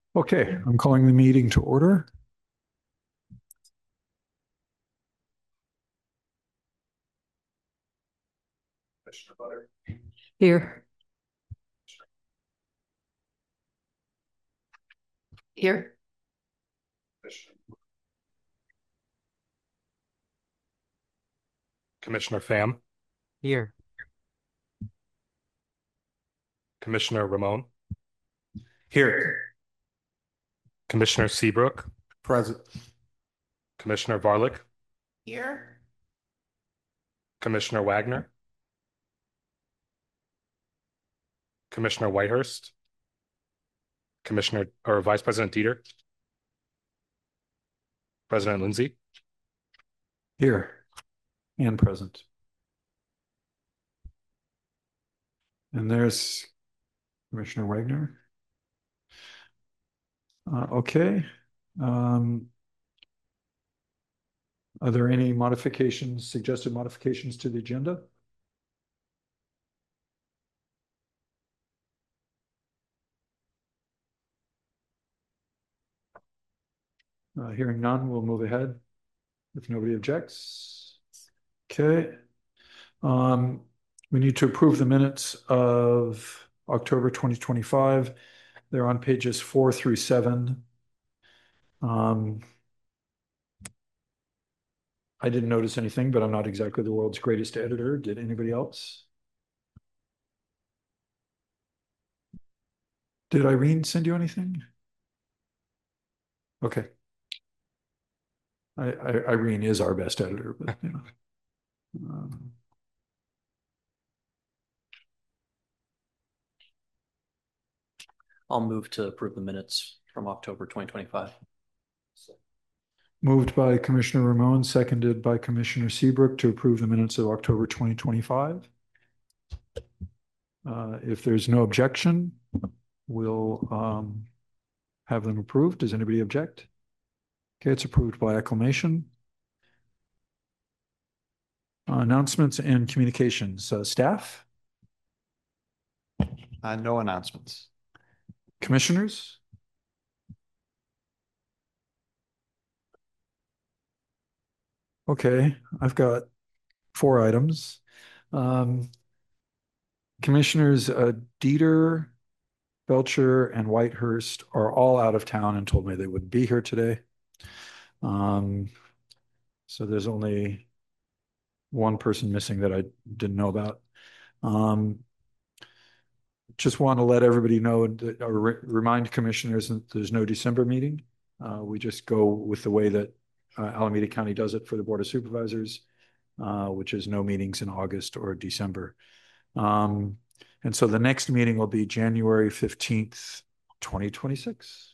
Okay, I'm calling the meeting to order. Commissioner Butter. Here. Here. Commissioner Pham, Here. Commissioner Ramon, Here. Commissioner Seabrook, Present. Commissioner Varlick, Here. Commissioner Wagner, Commissioner Whitehurst, Commissioner or Vice President Dieter, President Lindsay, Here and present. And there's Commissioner Wagner. Okay. Are there any modifications, suggested modifications to the agenda? Hearing none, we'll move ahead if nobody objects. Okay. We need to approve the minutes of October 2025. They're on pages 4 through 7. I didn't notice anything, but I'm not exactly the world's greatest editor. Did anybody else? Did Irene send you anything? Okay. Irene is our best editor, but you know. Um, I'll move to approve the minutes from October 2025. Moved by Commissioner Ramon, seconded by Commissioner Seabrook to approve the minutes of October 2025. If there's no objection, we'll have them approved. Does anybody object? Okay, it's approved by acclamation. Announcements and communications. Staff? No announcements. Commissioners? Okay, I've got 4 items. Commissioners Dieter, Belcher, and Whitehurst are all out of town and told me they wouldn't be here today. So there's only one person missing that I didn't know about. Just want to let everybody know that, or remind commissioners that there's no December meeting. We just go with the way that Alameda County does it for the Board of Supervisors, which is no meetings in August or December. And so the next meeting will be January 15th, 2026.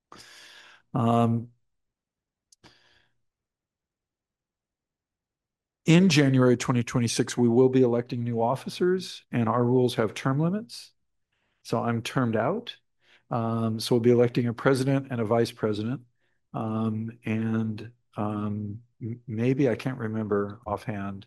In January 2026, we will be electing new officers, and our rules have term limits. So I'm termed out. So we'll be electing a president and a vice president. And maybe I can't remember offhand,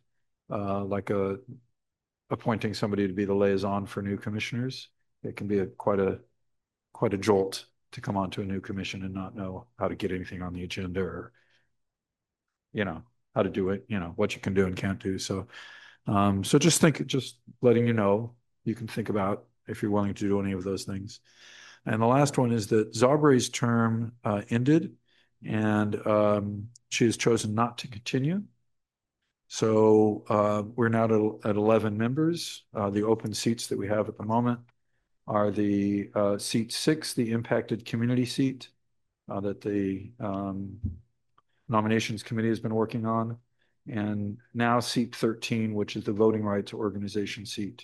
appointing somebody to be the liaison for new commissioners. It can be quite a jolt to come onto a new commission and not know how to get anything on the agenda, or how to do it, what you can do and can't do. So just letting you know, you can think about if you're willing to do any of those things. And the last one is that Zauberey's term ended, and she has chosen not to continue. So we're now at 11 members. The open seats that we have at the moment are the seat 6, the impacted community seat that the nominations committee has been working on, and now seat 13, which is the voting rights organization seat.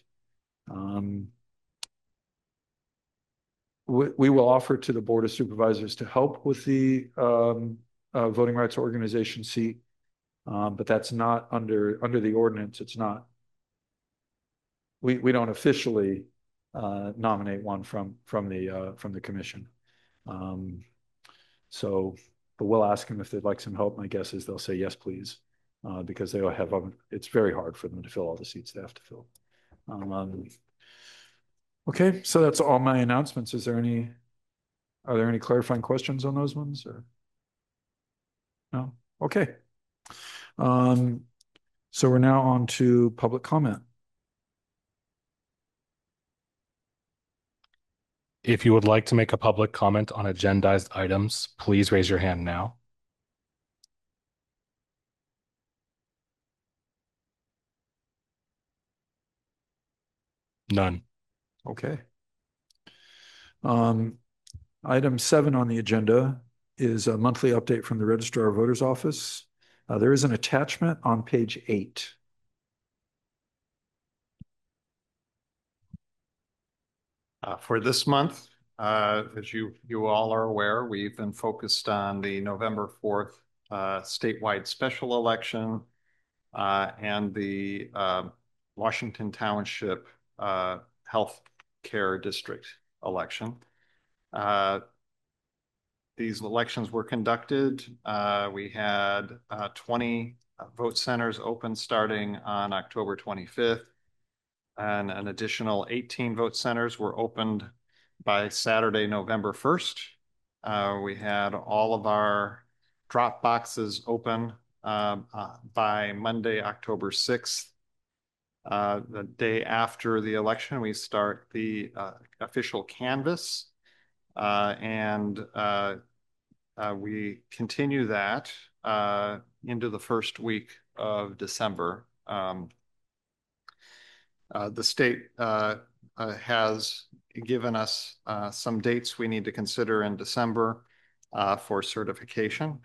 We will offer to the Board of Supervisors to help with the voting rights organization seat, but that's not under the ordinance. It's not. We don't officially nominate one from the commission. But we'll ask them if they'd like some help. My guess is they'll say yes, please, because they have. It's very hard for them to fill all the seats they have to fill. Okay, so that's all my announcements. Is there any Are there any clarifying questions on those ones or? No? Okay. So we're now on to public comment. If you would like to make a public comment on agendized items, please raise your hand now. None. Okay. Item 7 on the agenda is a monthly update from the Registrar of Voters Office. There is an attachment on page 8. For this month, as you all are aware, we've been focused on the November 4th statewide special election and the Washington Township Health Care District election. These elections were conducted. We had 20 vote centers open starting on October 25th. And an additional 18 vote centers were opened by Saturday, November 1st. We had all of our drop boxes open by Monday, October 6th. The day after the election, we start the official canvass, and we continue that into the first week of December. The state has given us some dates we need to consider in December for certification.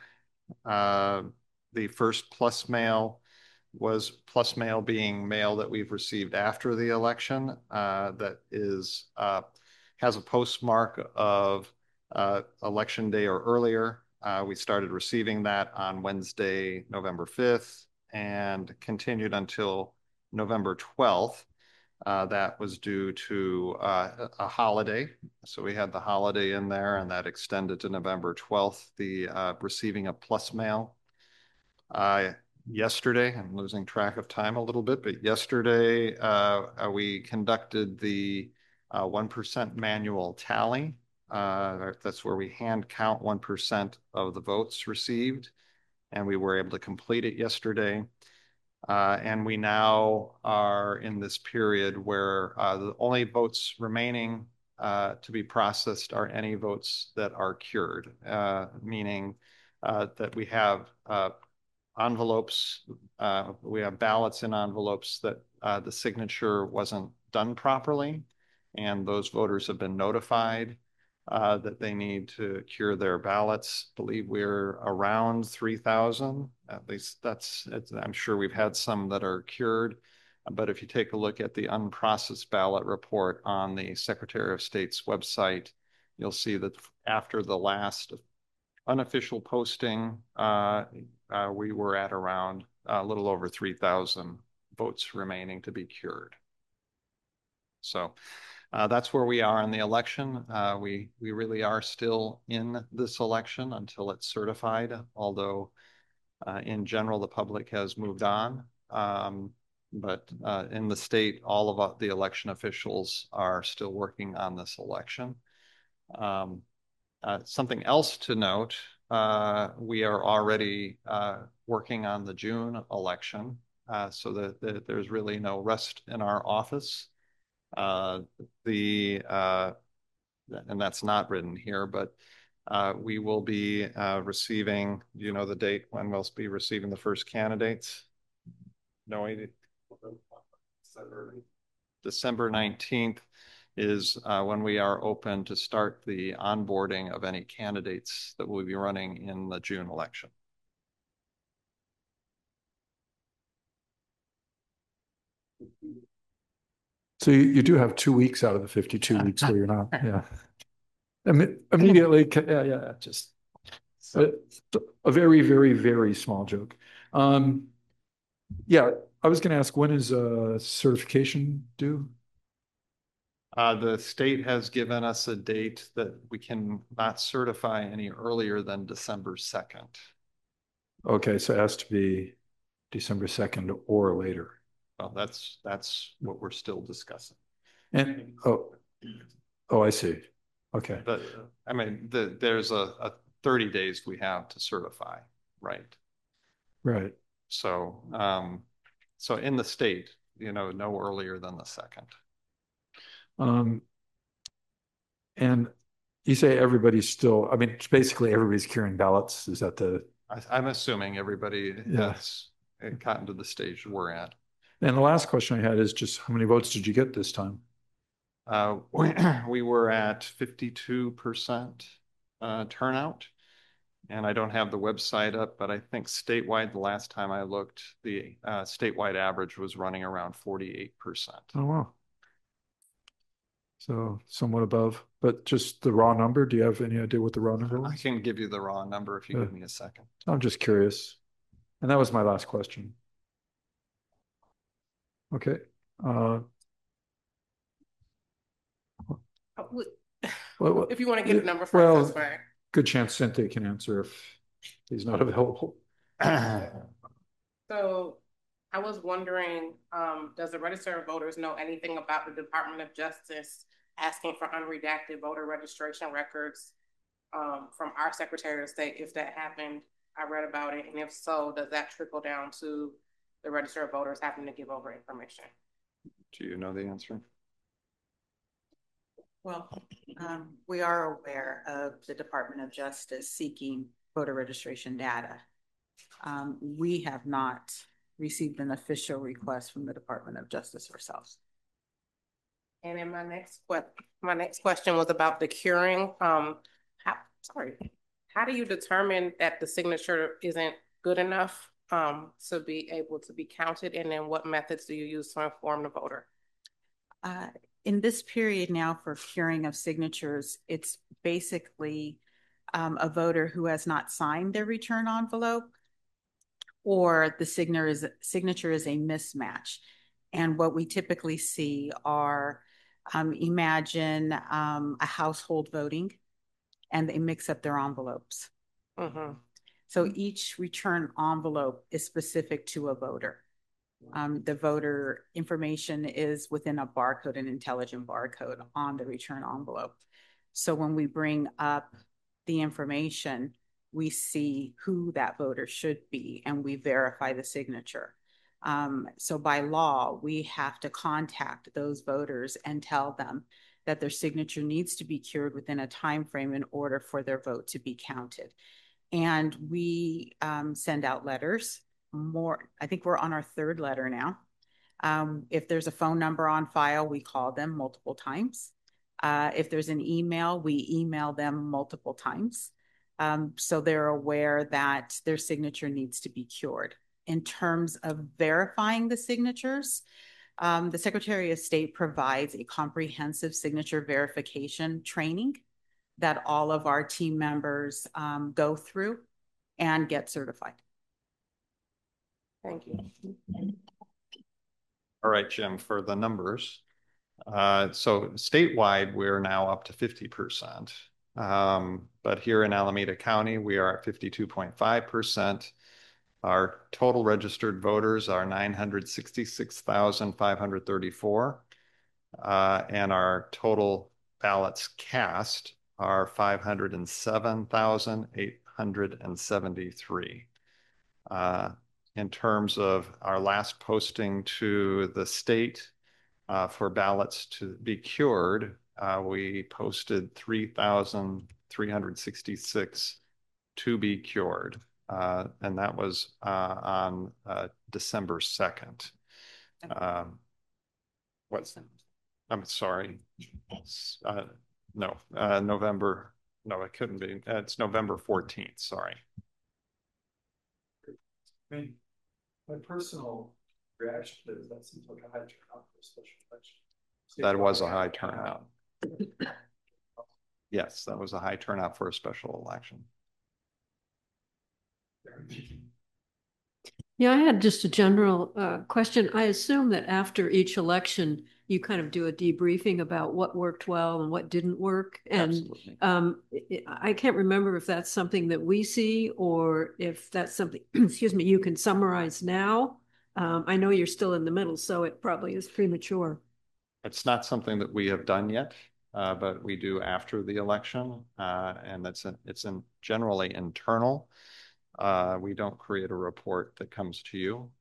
The first plus mail was plus mail being mail that we've received after the election that is has a postmark of election day or earlier. We started receiving that on Wednesday, November 5th, and continued until November 12th. That was due to a holiday. So we had the holiday in there, and that extended to November 12th, the receiving of plus mail. Yesterday, I'm losing track of time a little bit, but yesterday we conducted the 1% manual tally. That's where we hand count 1% of the votes received, and we were able to complete it yesterday. And we now are in this period where the only votes remaining to be processed are any votes that are cured, meaning that we have envelopes, we have ballots in envelopes that the signature wasn't done properly, and those voters have been notified that they need to cure their ballots. I believe we're around 3,000. At least I'm sure we've had some that are cured. But if you take a look at the unprocessed ballot report on the Secretary of State's website, you'll see that after the last unofficial posting, we were at around a little over 3,000 votes remaining to be cured. So that's where we are in the election. We really are still in this election until it's certified, although in general, the public has moved on. But in the state, all of the election officials are still working on this election. Something else to note, we are already working on the June election, so that there's really no rest in our office. And that's not written here, but we will be receiving, do you know the date when we'll be receiving the first candidates? No idea. December 19th is when we are open to start the onboarding of any candidates that will be running in the June election. So you do have 2 weeks out of the 52 weeks where you're not, yeah. Immediately, yeah, just a very, very, very small joke. Yeah, I was going to ask, when is certification due? The state has given us a date that we can not certify any earlier than December 2nd. Okay, so it has to be December 2nd or later. Well, that's what we're still discussing. And oh, I see. Okay, There's a 30 days we have to certify, right? right. So, so in the state, no earlier than the 2nd. Um, and you say everybody's still, I mean, it's basically everybody's carrying ballots. Is that the, I'm assuming everybody Yeah. has gotten to the stage we're at. and the last question I had is just how many votes did you get this time? We were at 52% turnout. And I don't have the website up, but I think statewide, the last time I looked, the statewide average was running around 48%. Oh, wow. So somewhat above, but just the raw number. Do you have any idea what the raw number I was? can give you the raw number if you Yeah. give me a second. I'm just curious. And that was my last question. Okay. Well, If you want to get a number first, well, that's fine. good chance Cynthia can answer if he's not available. So I was wondering, does the register of voters know anything about the Department of Justice asking for unredacted voter registration records from our Secretary of State? If that happened, I read about it. And if so, does that trickle down to the register of voters having to give over information? Do you know the answer? Well, we are aware of the Department of Justice seeking voter registration data. We have not received an official request from the Department of Justice ourselves. And then my next question was about the curing. How do you determine that the signature isn't good enough to be able to be counted? And then what methods do you use to inform the voter? In this period now for curing of signatures, it's basically a voter who has not signed their return envelope or the signature is a mismatch. And what we typically see are, imagine a household voting and they mix up their envelopes. Mm-hmm. So each return envelope is specific to a voter. The voter information is within a barcode, an intelligent barcode on the return envelope. So when we bring up the information, we see who that voter should be and we verify the signature. So by law, we have to contact those voters and tell them that their signature needs to be cured within a time frame in order for their vote to be counted. And we send out letters. I think we're on our 3rd letter now. If there's a phone number on file, we call them multiple times. If there's an email, we email them multiple times. So they're aware that their signature needs to be cured. In terms of verifying the signatures, the Secretary of State provides a comprehensive signature verification training that all of our team members go through and get certified. Thank you. All right, Jim, for the numbers. So statewide, we're now up to 50%. But here in Alameda County, we are at 52.5%. Our total registered voters are 966,534. And our total ballots cast are 507,873. In terms of our last posting to the state for ballots to be cured, we posted 3,366 to be cured. And that was on December 2nd. I'm sorry. November. No, it couldn't be. It's November 14th. Sorry. I mean, my personal reaction to it is that seems like a high turnout for a special election. That was a high turnout. Yes, that was a high turnout for a special election. Yeah, I had just a general question. I assume that after each election, you kind of do a debriefing about what worked well and what didn't work. And I can't remember if that's something that we see or if that's something, excuse me, you can summarize now. I know you're still in the middle, so it probably is premature. It's not something that we have done yet. but we do after the election, and it's generally internal. We don't create a report that comes to you.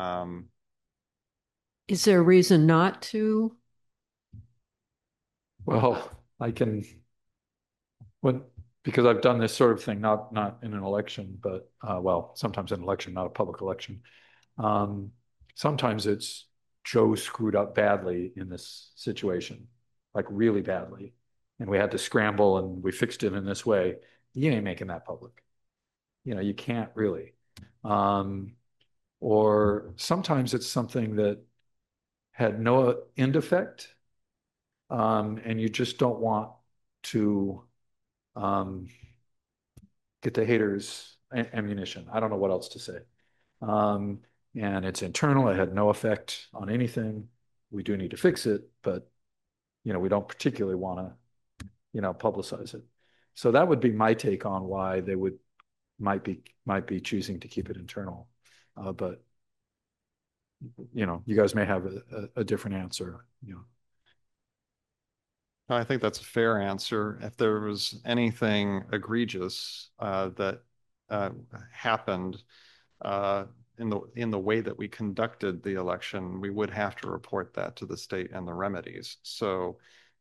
Is there a reason not to? Well, because I've done this sort of thing, not in an election, but well, sometimes an election, not a public election. Sometimes it's Joe screwed up badly in this situation, like really badly, and we had to scramble and we fixed it in this way. You ain't making that public. You can't really. Or sometimes it's something that had no end effect, and you just don't want to get the haters ammunition. I don't know what else to say. And it's internal. It had no effect on anything. We do need to fix it, but we don't particularly want to, publicize it. So that would be my take on why they might be choosing to keep it internal. But you guys may have a different answer. I think that's a fair answer. If there was anything egregious that happened in the way that we conducted the election, we would have to report that to the state and the remedies. So,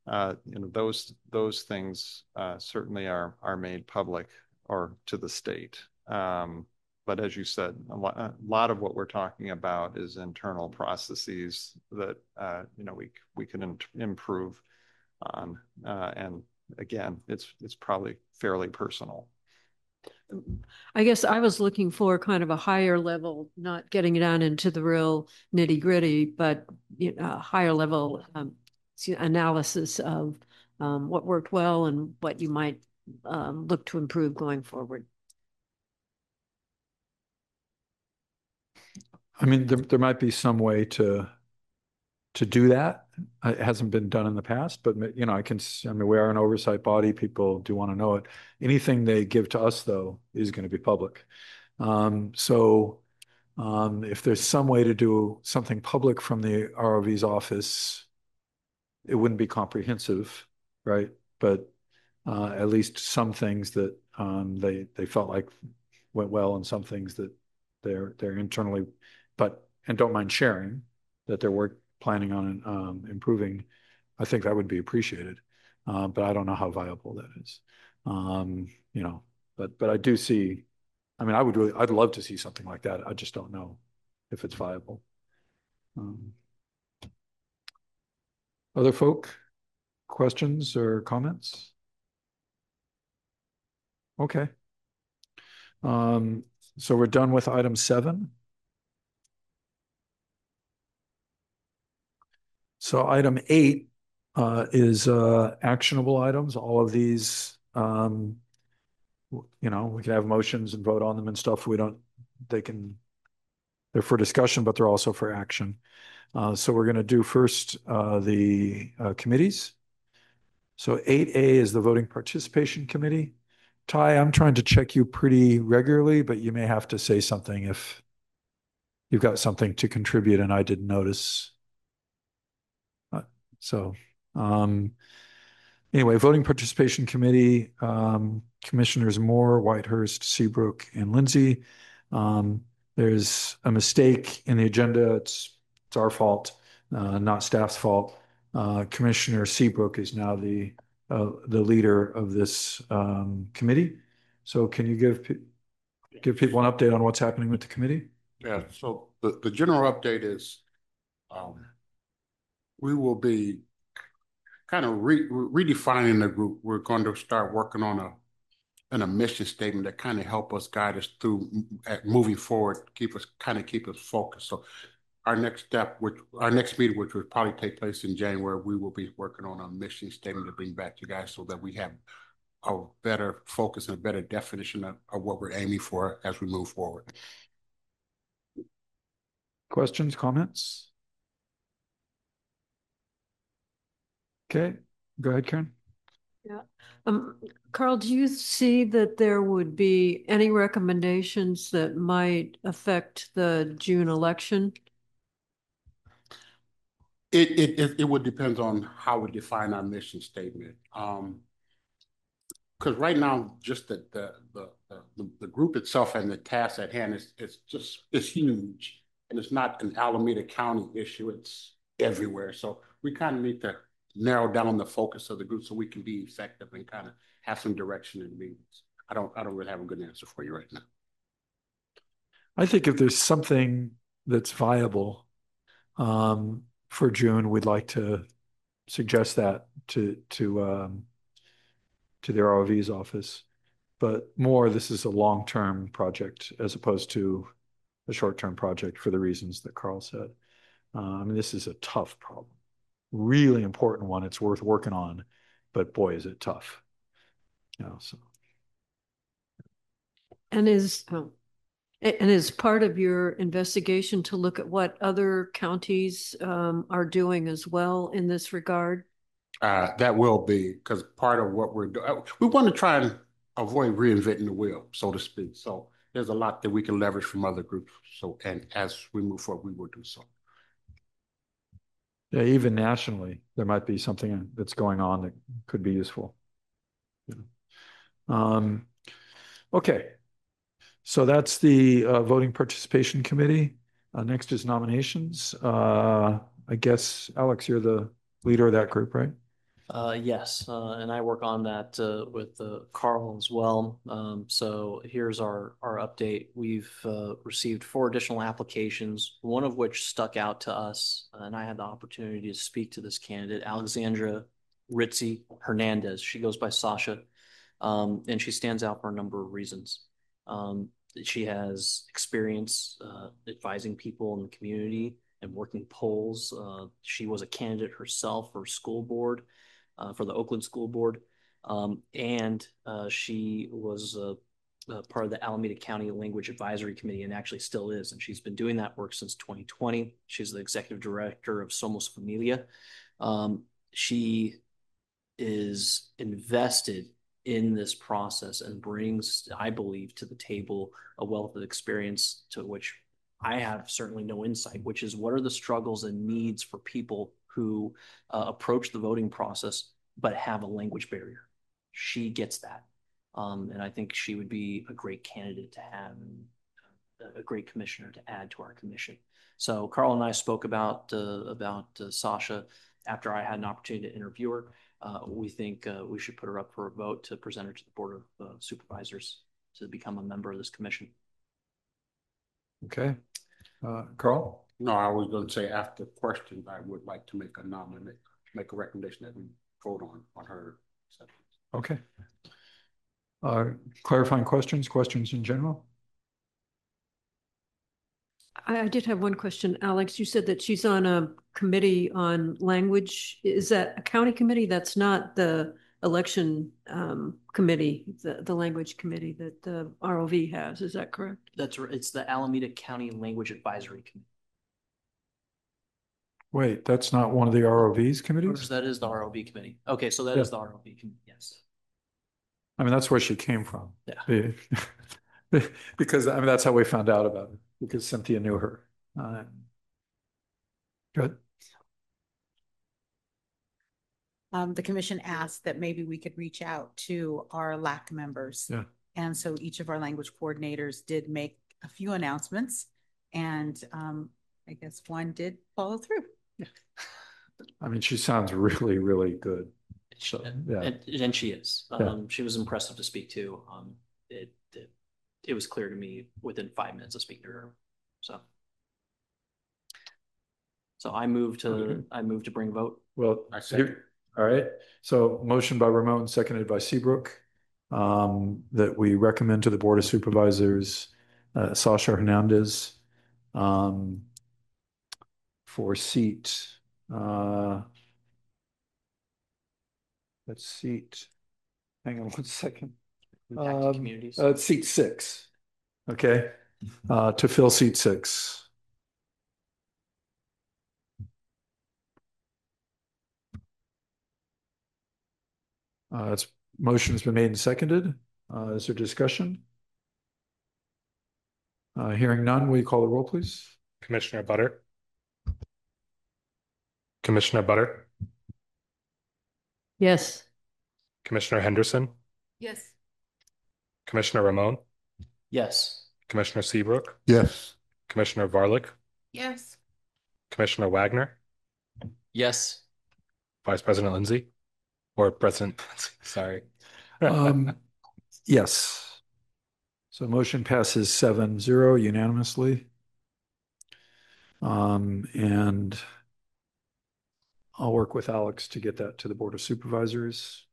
those things certainly are made public or to the state. But as you said, a lot of what we're talking about is internal processes that we can improve on, and again, it's probably fairly personal. I guess I was looking for kind of a higher level, not getting down into the real nitty gritty, but a higher level analysis of what worked well and what you might look to improve going forward. I mean, there might be some way to do that. It hasn't been done in the past, but we are an oversight body. People do want to know it. Anything they give to us, though, is going to be public. So if there's some way to do something public from the ROV's office, it wouldn't be comprehensive, right? But at least some things that they felt like went well, and some things that they're internally, and don't mind sharing that they're planning on improving. I think that would be appreciated, but I don't know how viable that is. But I do see. I mean, I'd love to see something like that. I just don't know if it's viable. Other folk, questions or comments? Okay. So we're done with item 7. So item 8 is actionable items. All of these, we can have motions and vote on them and stuff. They're for discussion, but they're also for action. So we're going to do first the committees. So 8A is the voting participation committee. Ty, I'm trying to check you pretty regularly, but you may have to say something if you've got something to contribute and I didn't notice. Anyway, voting participation committee, Commissioners Moore, Whitehurst, Seabrook, and Lindsay. There's a mistake in the agenda. It's our fault, not staff's fault. Commissioner Seabrook is now the leader of this committee. So can you give people an update on what's happening with the committee? Yeah, so the general update is we will be kind of redefining the group. We're going to start working on a mission statement that kind of help us guide us through moving forward, keep us focused. So our next meeting, which will probably take place in January, we will be working on a mission statement to bring back to you guys so that we have a better focus and a better definition of what we're aiming for as we move forward. Questions, comments? Okay, go ahead, Karen. Yeah. Carl, do you see that there would be any recommendations that might affect the June election? It would depend on how we define our mission statement. Because right now, just the group itself and the task at hand is huge, and it's not an Alameda County issue. It's everywhere. So we kind of need to narrow down the focus of the group so we can be effective and kind of have some direction in meetings. I don't really have a good answer for you right now. I think if there's something that's viable for June, we'd like to suggest that to the ROV's office. But more, this is a long-term project as opposed to a short-term project for the reasons that Carl said. I mean, this is a tough problem, really important one. It's worth working on, but boy, is it tough. You know, so. And is part of your investigation to look at what other counties are doing as well in this regard? That will be, because part of what we're doing, we want to try and avoid reinventing the wheel, so to speak. So there's a lot that we can leverage from other groups. So, and as we move forward, we will do so. Yeah, even nationally, there might be something that's going on that could be useful. Yeah. Okay. So that's the voting participation committee. Next is nominations. I guess, Alex, you're the leader of that group, right? Yes, and I work on that with Carl as well. So here's our update. We've received 4 additional applications, one of which stuck out to us, and I had the opportunity to speak to this candidate, Alexandra Ritzy Hernandez. She goes by Sasha, and she stands out for a number of reasons. She has experience advising people in the community and working polls. She was a candidate herself for school board. For the Oakland School Board, and she was part of the Alameda County Language Advisory Committee and actually still is, and she's been doing that work since 2020. She's the executive director of Somos Familia. She is invested in this process and brings, I believe, to the table a wealth of experience to which I have certainly no insight, which is what are the struggles and needs for people who approach the voting process but have a language barrier. She gets that. And I think she would be a great candidate to have, a great commissioner to add to our commission. So Carl and I spoke about Sasha after I had an opportunity to interview her. We think we should put her up for a vote to present her to the Board of Supervisors to become a member of this commission. Okay. Carl? No, I was going to say after questions, I would like to make a recommendation that we vote on her. Okay. Clarifying questions in general? I did have one question, Alex. You said that she's on a committee on language. Is that a county committee? That's not the election committee, the language committee that the ROV has. Is that correct? That's right. It's the Alameda County Language Advisory Committee. Wait, that's not one of the ROV's committees? That is the ROV committee. Okay, so that is the ROV committee, yes. I mean, that's where she came from. Yeah. Because, I mean, that's how we found out about it, because Cynthia knew her. Good. The commission asked that maybe we could reach out to our LAC members. Yeah. And so each of our language coordinators did make a few announcements, and I guess one did follow through. I mean, she sounds really, really good. So, yeah. And she is. She was impressive to speak to. It was clear to me within 5 minutes of speaking to her. So I move to bring vote. Well, I see. All right. So motion by Ramon, seconded by Seabrook, that we recommend to the Board of Supervisors Sasha Hernandez for seat. Let's seat. Hang on one second. Communities. Seat 6. Okay. To fill seat 6. Motion has been made and seconded. Is there discussion? Hearing none, will you call the roll, please? Commissioner Butter, Commissioner Butter, Yes. Commissioner Henderson, Yes. Commissioner Ramon, Yes. Commissioner Seabrook, Yes. Commissioner Varlick, Yes. Commissioner Wagner, Yes. Vice President Lindsay, or President, sorry. Yes. So motion passes 7-0 unanimously. And I'll work with Alex to get that to the Board of Supervisors.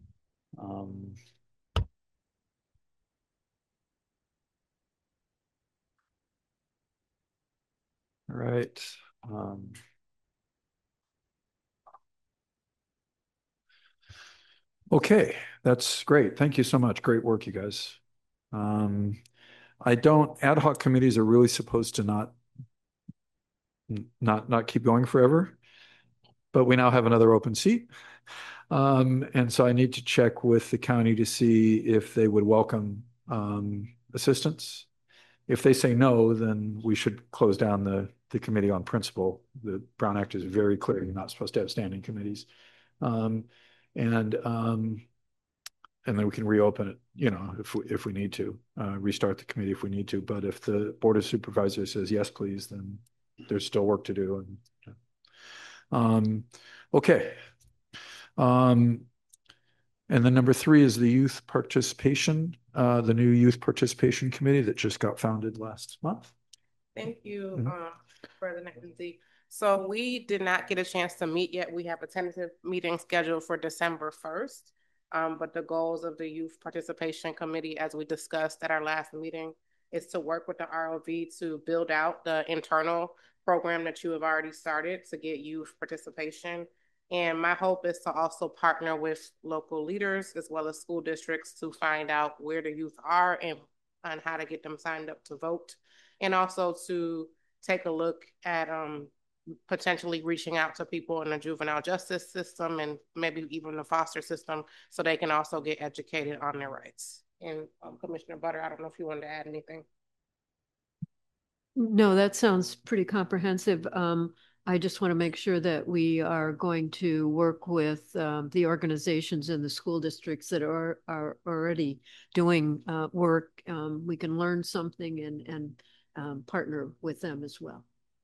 All right. Okay, that's great. Thank you so much. Great work, you guys. Ad hoc committees are really supposed to not keep going forever, but we now have another open seat. And so I need to check with the county to see if they would welcome assistance. If they say no, then we should close down the committee on principle. The Brown Act is very clear. You're not supposed to have standing committees. And then we can reopen it, if we need to, restart the committee if we need to. But if the Board of Supervisors says yes, please, then there's still work to do. Okay. And then number 3 is the youth participation, the new youth participation committee that just got founded last month. Thank you, President Lindsay. So we did not get a chance to meet yet. We have a tentative meeting scheduled for December 1st. But the goals of the Youth Participation Committee, as we discussed at our last meeting, is to work with the ROV to build out the internal program that you have already started to get youth participation. And my hope is to also partner with local leaders as well as school districts to find out where the youth are and how to get them signed up to vote. And also to take a look at potentially reaching out to people in the juvenile justice system and maybe even the foster system so they can also get educated on their rights. And Commissioner Butter, I don't know if you wanted to add anything. No, that sounds pretty comprehensive. I just want to make sure that we are going to work with the organizations in the school districts that are already doing work. We can learn something and partner with them as well.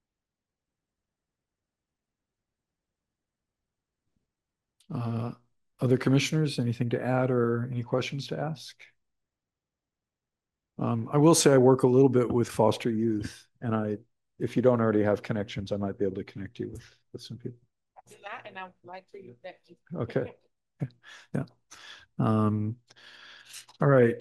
Other commissioners, anything to add or any questions to ask? I will say I work a little bit with foster youth, and if you don't already have connections, I might be able to connect you with some people. I do not, and I would like to use that. Okay. Yeah. All right.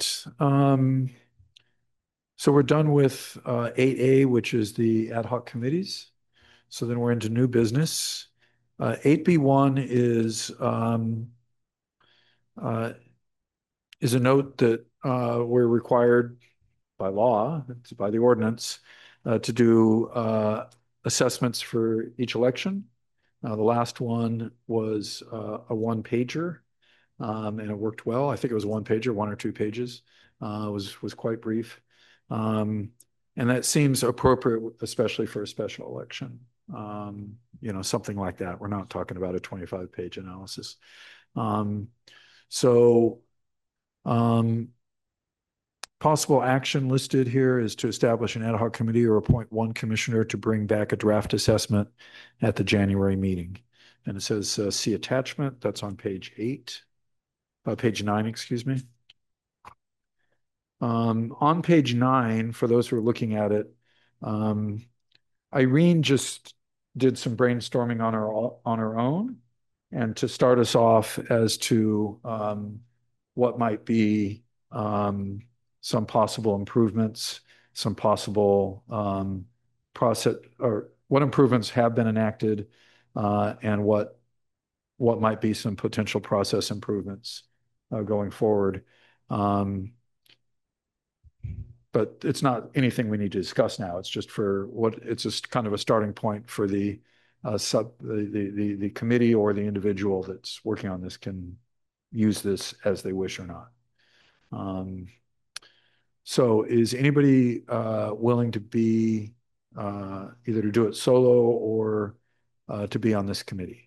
So we're done with 8A, which is the ad hoc committees. So then we're into new business. 8B1 is a note that we're required by law, by the ordinance, to do assessments for each election. The last one was a one-pager, and it worked well. I think it was one pager, 1 or 2 pages. Was quite brief. And that seems appropriate, especially for a special election. Something like that. We're not talking about a 25-page analysis. Possible action listed here is to establish an ad hoc committee or appoint one commissioner to bring back a draft assessment at the January meeting. And it says see attachment. That's on page 9, excuse me. On page 9, for those who are looking at it, Irene just did some brainstorming on her own, and to start us off as to what might be some possible improvements, some possible process, or what improvements have been enacted, and what might be some potential process improvements going forward. But it's not anything we need to discuss now. It's just it's just kind of a starting point for the committee or the individual that's working on this can use this as they wish or not. So is anybody willing to be either to do it solo or to be on this committee?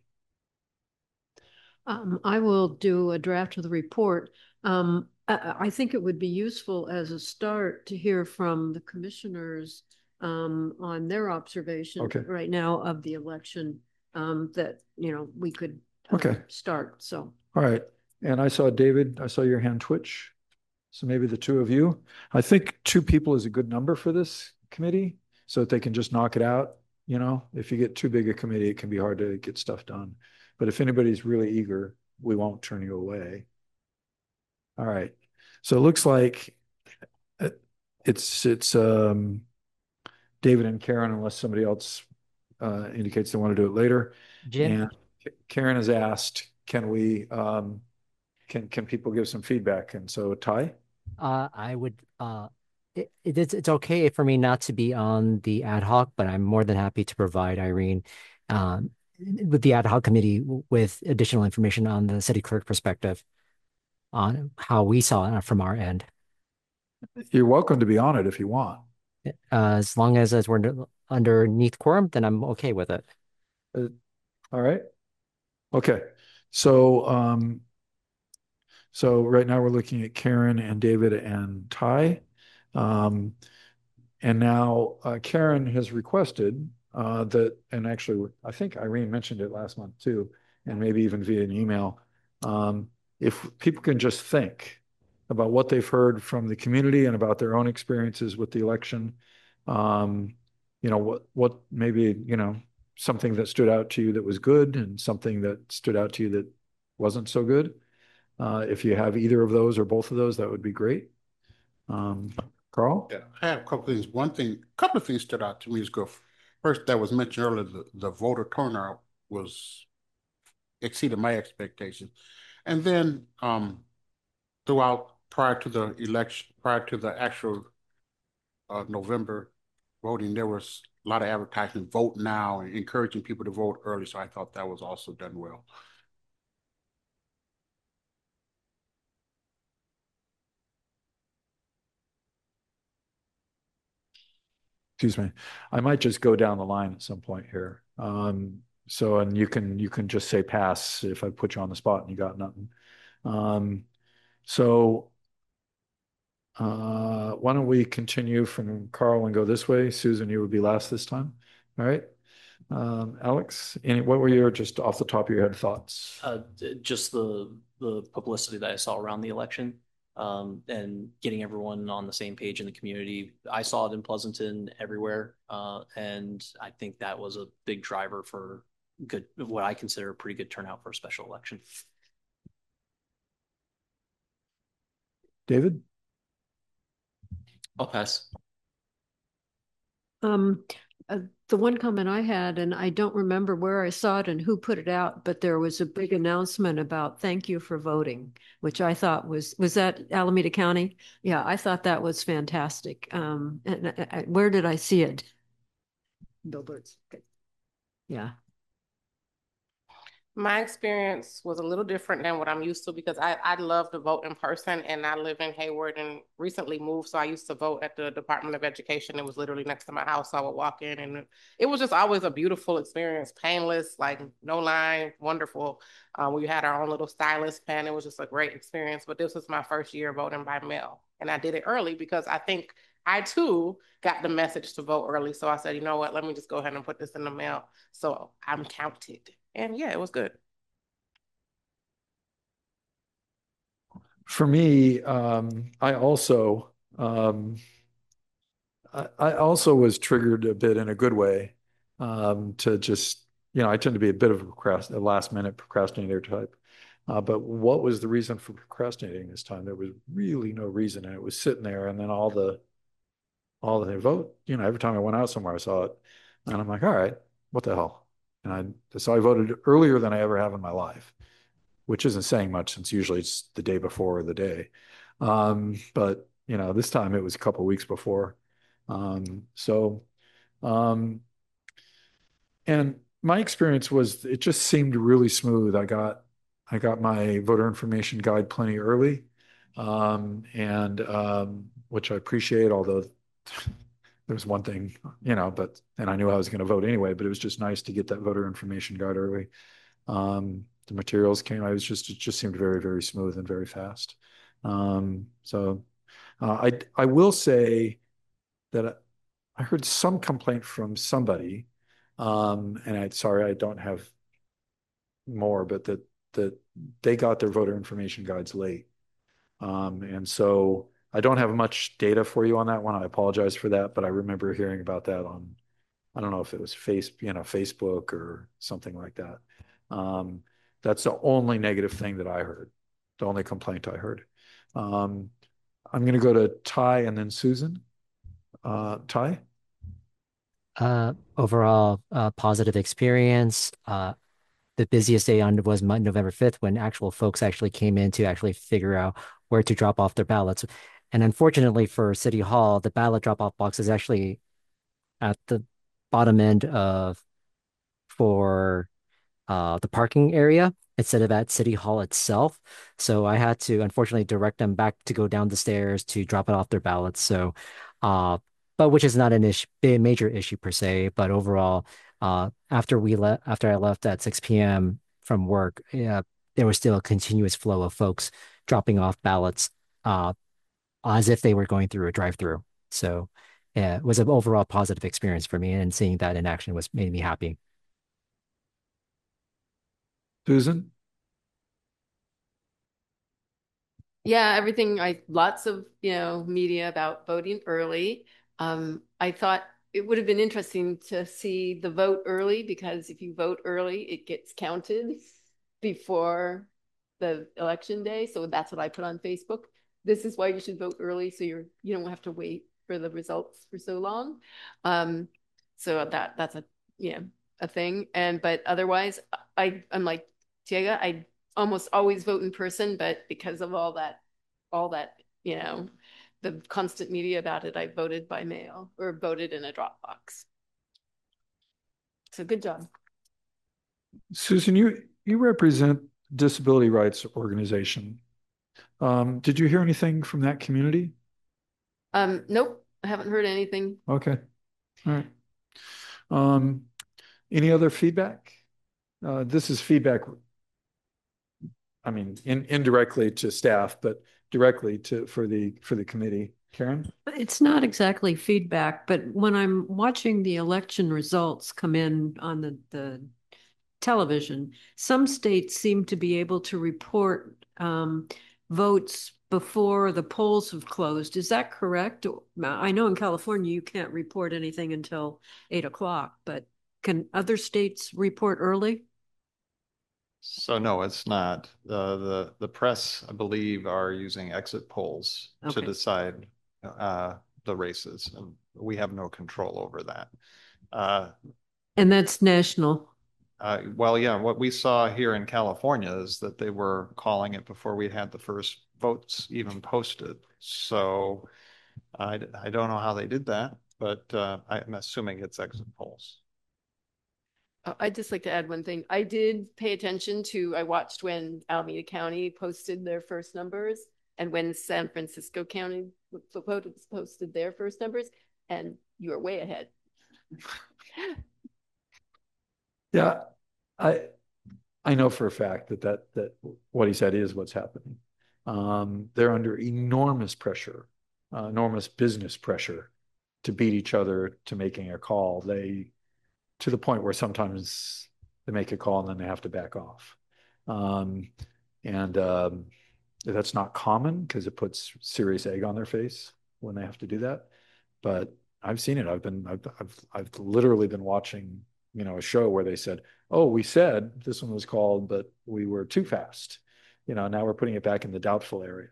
I will do a draft of the report. I think it would be useful as a start to hear from the commissioners on their observation Okay. right now of the election that, we could Okay. start. So, All right. And I saw David, I saw your hand twitch. So maybe the two of you. I think 2 people is a good number for this committee so that they can just knock it out. If you get too big a committee, it can be hard to get stuff done. But if anybody's really eager, we won't turn you away. All right. So it looks like it's David and Karen, unless somebody else indicates they want to do it later. Jim? And Karen has asked, can we can people give some feedback? And so Ty? I would, it's okay for me not to be on the ad hoc, but I'm more than happy to provide Irene with the ad hoc committee with additional information on the city clerk perspective on how we saw it from our end. You're welcome to be on it if you want. As long as we're underneath quorum, then I'm okay with it. All right. Okay. So so right now we're looking at Karen and David and Ty. And now Karen has requested that, and actually I think Irene mentioned it last month too, and maybe even via an email. If people can just think about what they've heard from the community and about their own experiences with the election, what maybe, something that stood out to you that was good and something that stood out to you that wasn't so good. If you have either of those or both of those, that would be great. Carl? Yeah, I have a couple things. Couple of things stood out to me as good. First, that was mentioned earlier, the voter turnout was exceeded my expectations. And then throughout prior to the election, prior to the actual November voting, there was a lot of advertising, vote now, and encouraging people to vote early. So I thought that was also done well. Excuse me. I might just go down the line at some point here. So, and you can just say pass if I put you on the spot and you got nothing. So why don't we continue from Carl and go this way? Susan, you would be last this time. All right. Alex, what were your, just off the top of your head, thoughts? Just the publicity that I saw around the election, and getting everyone on the same page in the community. I saw it in Pleasanton everywhere, and I think that was a big driver for what I consider a pretty good turnout for a special election. David? I'll pass. The one comment I had, and I don't remember where I saw it and who put it out, but there was a big announcement about thank you for voting, which I thought was that Alameda County? Yeah, I thought that was fantastic. And where did I see it? Billboards. Okay. Yeah. My experience was a little different than what I'm used to because I love to vote in person, and I live in Hayward and recently moved. So I used to vote at the Department of Education. It was literally next to my house. So I would walk in and it was just always a beautiful experience, painless, like no line, wonderful. We had our own little stylist pen. It was just a great experience. But this was my first year voting by mail, and I did it early because I think I too got the message to vote early. So I said, you know what, let me just go ahead and put this in the mail. So I'm counted. And yeah, it was good. For me, I also was triggered a bit in a good way to just, I tend to be a bit of a last minute procrastinator type. But what was the reason for procrastinating this time? There was really no reason. And it was sitting there, and then all the vote, every time I went out somewhere, I saw it. And I'm like, all right, what the hell? And so I voted earlier than I ever have in my life, which isn't saying much since usually it's the day before or the day. But this time it was a couple of weeks before. And my experience was it just seemed really smooth. I got my voter information guide plenty early, and which I appreciate, although there was one thing, and I knew I was going to vote anyway, but it was just nice to get that voter information guide early. The materials came, it just seemed very, very smooth and very fast. I will say that I heard some complaint from somebody, and sorry, I don't have more, but that they got their voter information guides late. And so I don't have much data for you on that one. I apologize for that, but I remember hearing about that on, I don't know if it was Facebook or something like that. That's the only negative thing that I heard, the only complaint I heard. I'm going to go to Ty and then Susan. Ty? Overall, positive experience. The busiest day on was November 5th when actual folks actually came in to actually figure out where to drop off their ballots. And unfortunately for City Hall, the ballot drop-off box is actually at the bottom end for the parking area instead of at City Hall itself. So I had to unfortunately direct them back to go down the stairs to drop it off their ballots. So, but which is not an issue, major issue per se. But overall, after I left at 6 p.m. from work, yeah, there was still a continuous flow of folks dropping off ballots, as if they were going through a drive-through. So, yeah, it was an overall positive experience for me, and seeing that in action made me happy. Susan? Yeah, lots of, media about voting early. I thought it would have been interesting to see the vote early, because if you vote early, it gets counted before the election day. So that's what I put on Facebook. This is why you should vote early, so you don't have to wait for the results for so long. So that's a thing. But otherwise, I'm like Tiaga, I almost always vote in person, but because of all that, the constant media about it, I voted by mail or voted in a drop box. So good job. Susan, you represent disability rights organization. Did you hear anything from that community? Nope, I haven't heard anything. Okay. All right. Any other feedback? This is feedback, I mean, indirectly to staff, but directly for the committee. Karen? It's not exactly feedback, but when I'm watching the election results come in on the television, some states seem to be able to report votes before the polls have closed. Is that correct? I know in California you can't report anything until 8 o'clock, but can other states report early? So no, it's not. The press, I believe, are using exit polls to decide the races, and we have no control over that. And that's national. Well, yeah, what we saw here in California is that they were calling it before we had the first votes even posted. So I don't know how they did that, but I'm assuming it's exit polls. I'd just like to add one thing. I did pay attention I watched when Alameda County posted their first numbers and when San Francisco County posted their first numbers, and you were way ahead. Yeah, I know for a fact that what he said is what's happening. They're under enormous pressure, enormous business pressure to beat each other to making a call. To the point where sometimes they make a call and then they have to back off. That's not common because it puts serious egg on their face when they have to do that. But I've seen it. I've literally been watching, a show where they said, "Oh, we said this one was called, but we were too fast. Now we're putting it back in the doubtful area."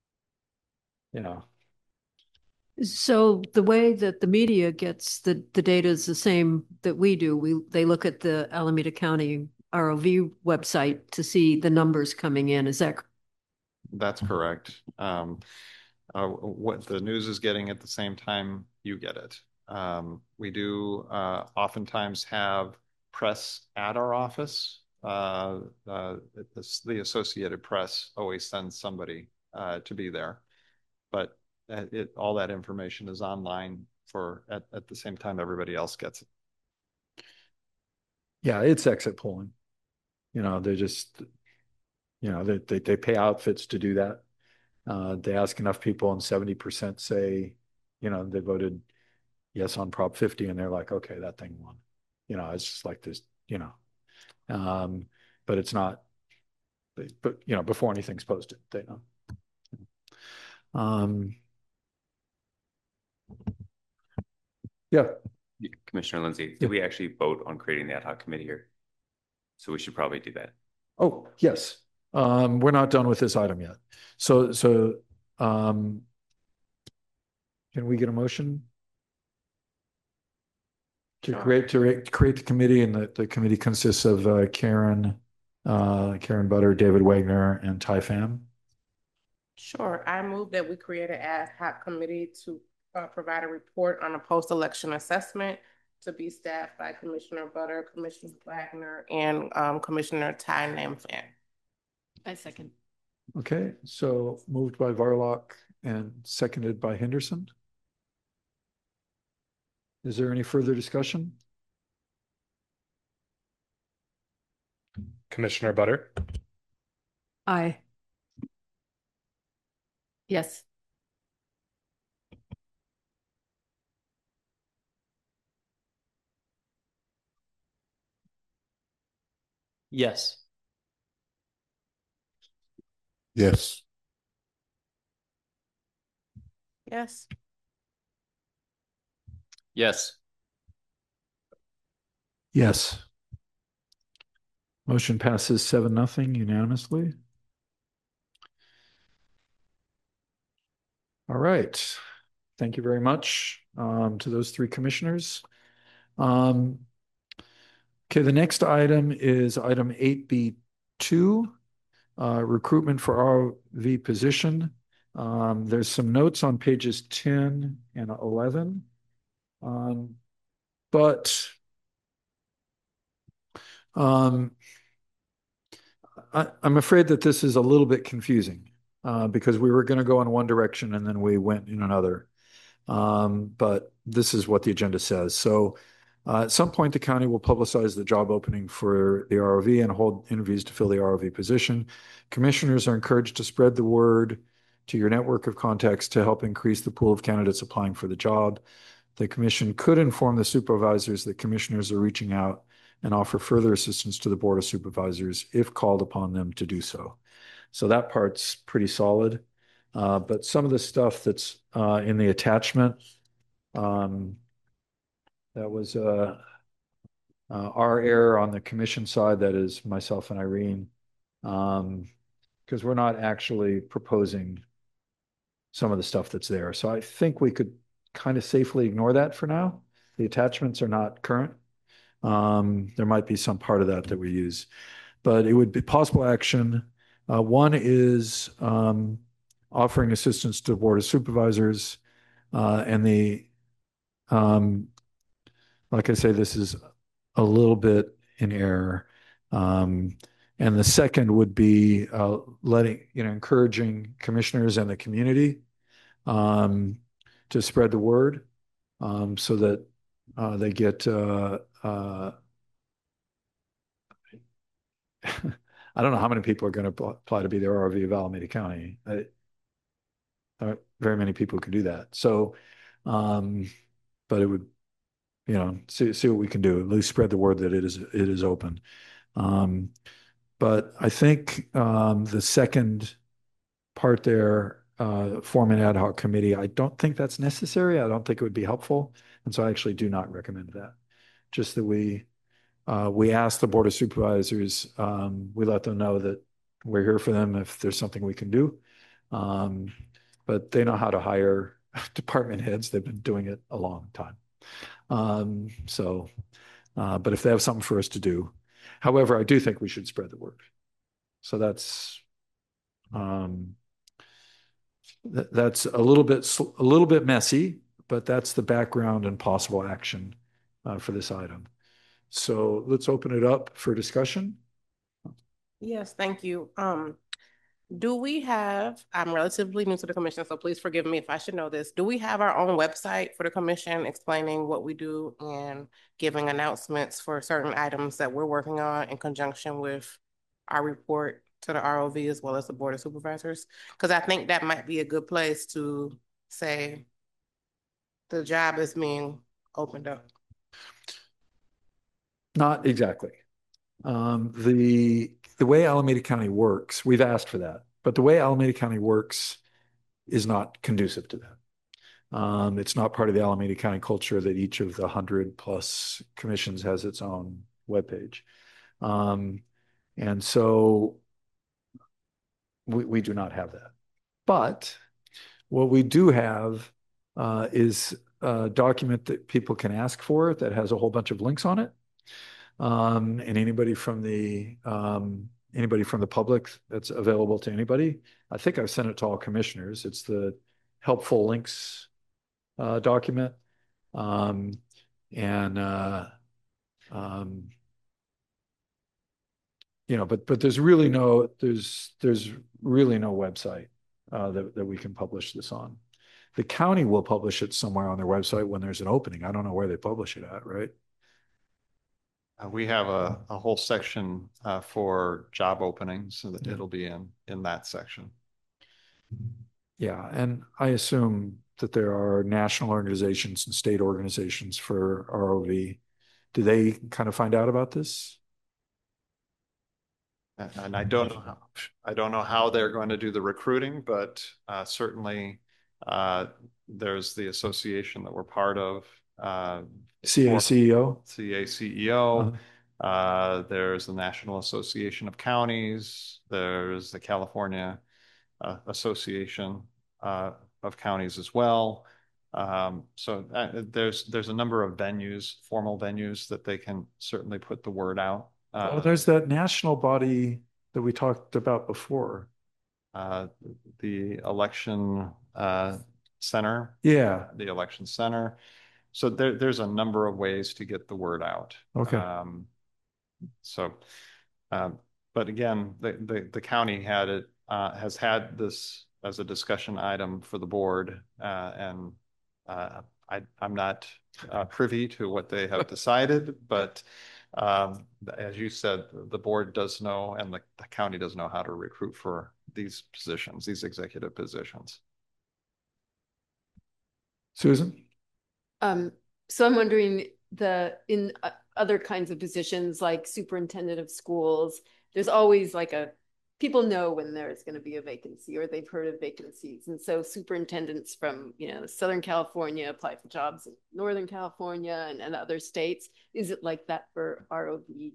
So the way that the media gets the data is the same that we do. They look at the Alameda County ROV website to see the numbers coming in. Is that? That's correct. What the news is getting at the same time you get it. We do oftentimes have press at our office. The Associated Press always sends somebody to be there, but all that information is online at the same time everybody else gets it. Yeah, it's exit polling. They just, they pay outfits to do that. They ask enough people and 70% say, they voted yes on Prop 50 and they're like, okay, that thing won. It's just like this, but it's not, but before anything's posted, they know. Yeah. Commissioner Lindsay, did we actually vote on creating the ad hoc committee here? So we should probably do that. Oh, yes. We're not done with this item yet. So, can we get a motion to create the committee? And the committee consists of Karen Butter, David Wagner, and Ty Pham. Sure. I move that we create an ad hoc committee to provide a report on a post-election assessment to be staffed by Commissioner Butter, Commissioner Wagner, and Commissioner Ty Pham. I second. Okay, so moved by Varlock and seconded by Henderson. Is there any further discussion? Commissioner Butter? Aye. Yes. Yes. Yes. Yes. Yes. Yes. Motion passes 7-0 unanimously. All right. Thank you very much to those three commissioners. Okay, the next item is item 8B2, recruitment for ROV position. There's some notes on pages 10 and 11. But I'm afraid that this is a little bit confusing because we were going to go in one direction and then we went in another. But this is what the agenda says. So at some point, the county will publicize the job opening for the ROV and hold interviews to fill the ROV position. Commissioners are encouraged to spread the word to your network of contacts to help increase the pool of candidates applying for the job. The commission could inform the supervisors that commissioners are reaching out and offer further assistance to the Board of Supervisors if called upon them to do so. So that part's pretty solid. But some of the stuff that's in the attachment, that was our error on the commission side, that is myself and Irene, because we're not actually proposing some of the stuff that's there. So I think we could kind of safely ignore that for now. The attachments are not current. There might be some part of that we use, but it would be possible action. One is offering assistance to the Board of Supervisors, and like I say, this is a little bit in error. And the second would be encouraging commissioners and the community to spread the word so that they get I don't know how many people are going to apply to be the ROV of Alameda County. There aren't very many people who can do that. So, but it would, see what we can do. At least spread the word that it is open. But I think the second part there, form an ad hoc committee, I don't think that's necessary. I don't think it would be helpful. And so I actually do not recommend that. Just that we ask the Board of Supervisors, we let them know that we're here for them if there's something we can do. But they know how to hire department heads. They've been doing it a long time. But if they have something for us to do, however, I do think we should spread the word. So that's a little bit messy, but that's the background and possible action for this item. So let's open it up for discussion. Yes, thank you. I'm relatively new to the commission, so please forgive me if I should know this. Do we have our own website for the commission explaining what we do and giving announcements for certain items that we're working on in conjunction with our report to the ROV as well as the Board of Supervisors? Because I think that might be a good place to say the job is being opened up. Not exactly. The way Alameda County works, we've asked for that, but the way Alameda County works is not conducive to that. It's not part of the Alameda County culture that each of the 100+ commissions has its own webpage. And so we do not have that. But what we do have is a document that people can ask for that has a whole bunch of links on it. And anybody from the public that's available to anybody. I think I've sent it to all commissioners. It's the helpful links document. But there's really no website that we can publish this on. The county will publish it somewhere on their website when there's an opening. I don't know where they publish it at, right? We have a whole section for job openings, so that it'll be in that section. Yeah, and I assume that there are national organizations and state organizations for ROV. Do they kind of find out about this? And I don't know how they're going to do the recruiting, but certainly there's the association that we're part of. CACEO. CACEO. There's the National Association of Counties. There's the California Association of Counties as well. So there's a number of venues, formal venues, that they can certainly put the word out. There's that national body that we talked about before. The election center. Yeah. The election center. So there's a number of ways to get the word out. Okay. But again, the county has had this as a discussion item for the board, and I'm not privy to what they have decided, but as you said, the board does know, and the county does know how to recruit for these positions, these executive positions. Susan? So I'm wondering, in other kinds of positions like superintendent of schools, there's always people know when there's going to be a vacancy, or they've heard of vacancies. And so superintendents from, Southern California apply for jobs in Northern California and other states. Is it like that for ROV?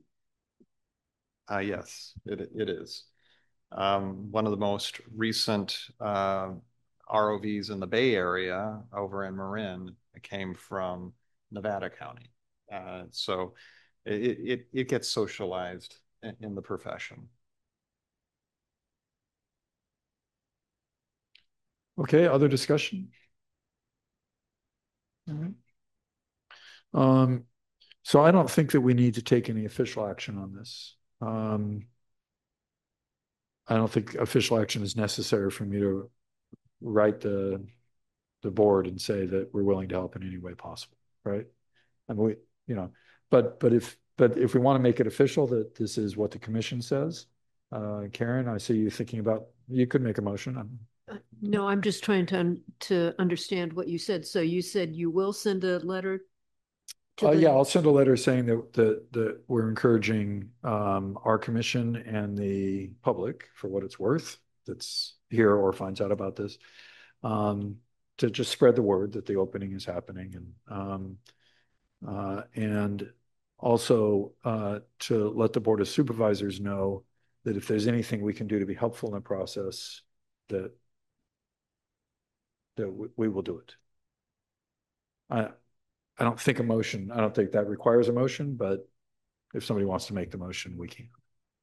Yes, it is. One of the most recent ROVs in the Bay Area over in Marin came from Nevada County. So it gets socialized in the profession. Okay, other discussion? All right. So I don't think that we need to take any official action on this. I don't think official action is necessary for me to write the board and say that we're willing to help in any way possible, right? And but if we want to make it official that this is what the commission says, Karen, I see you thinking about, you could make a motion. No, I'm just trying to understand what you said. So you said you will send a letter to yeah, I'll send a letter saying that we're encouraging our commission and the public, for what it's worth, that's here or finds out about this, to just spread the word that the opening is happening, and also to let the Board of Supervisors know that if there's anything we can do to be helpful in the process, that we will do it. I don't think that requires a motion, but if somebody wants to make the motion, we can.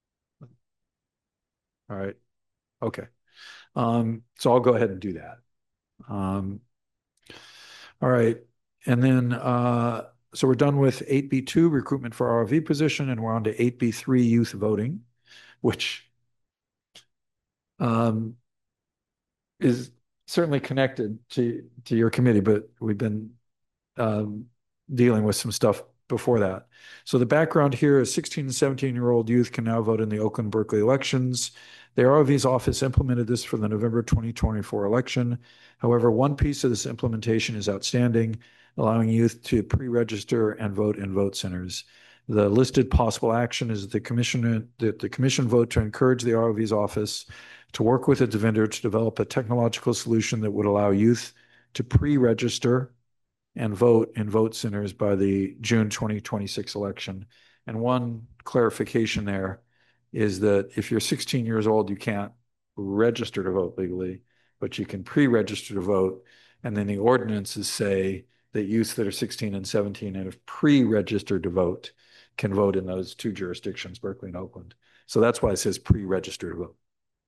All right. Okay. So I'll go ahead and do that. All right. And then, so we're done with 8B2, recruitment for ROV position, and we're on to 8B3, youth voting, which is certainly connected to your committee, but we've been dealing with some stuff before that. So the background here is 16 and 17-year-old youth can now vote in the Oakland Berkeley elections. The ROV's office implemented this for the November 2024 election. However, one piece of this implementation is outstanding, allowing youth to pre-register and vote in vote centers. The listed possible action is the commission vote to encourage the ROV's office to work with its vendor to develop a technological solution that would allow youth to pre-register and vote in vote centers by the June 2026 election. And one clarification there is that if you're 16 years old, you can't register to vote legally, but you can pre-register to vote. And then the ordinances say that youth that are 16 and 17 and have pre-registered to vote can vote in those two jurisdictions, Berkeley and Oakland. So that's why it says pre-register to vote,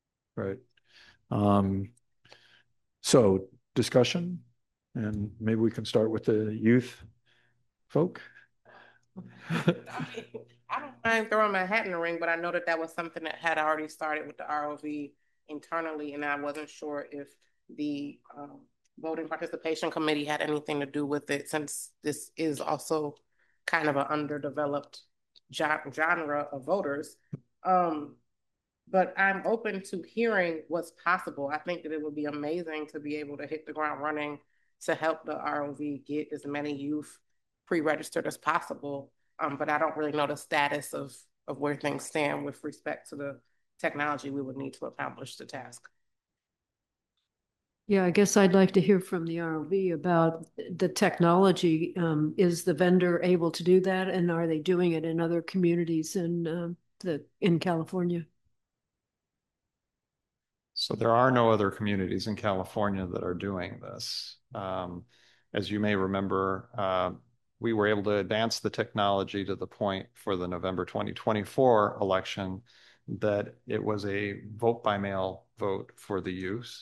right? So discussion, and maybe we can start with the youth folk. I don't mind throwing my hat in the ring, but I know that that was something that had already started with the ROV internally, and I wasn't sure if the voting participation committee had anything to do with it, since this is also kind of an underdeveloped genre of voters. But I'm open to hearing what's possible. I think that it would be amazing to be able to hit the ground running to help the ROV get as many youth pre-registered as possible. But I don't really know the status of where things stand with respect to the technology we would need to accomplish the task. Yeah, I guess I'd like to hear from the ROV about the technology. Is the vendor able to do that, and are they doing it in other communities in California? So there are no other communities in California that are doing this. As you may remember, we were able to advance the technology to the point for the November 2024 election that it was a vote by mail vote for the youth.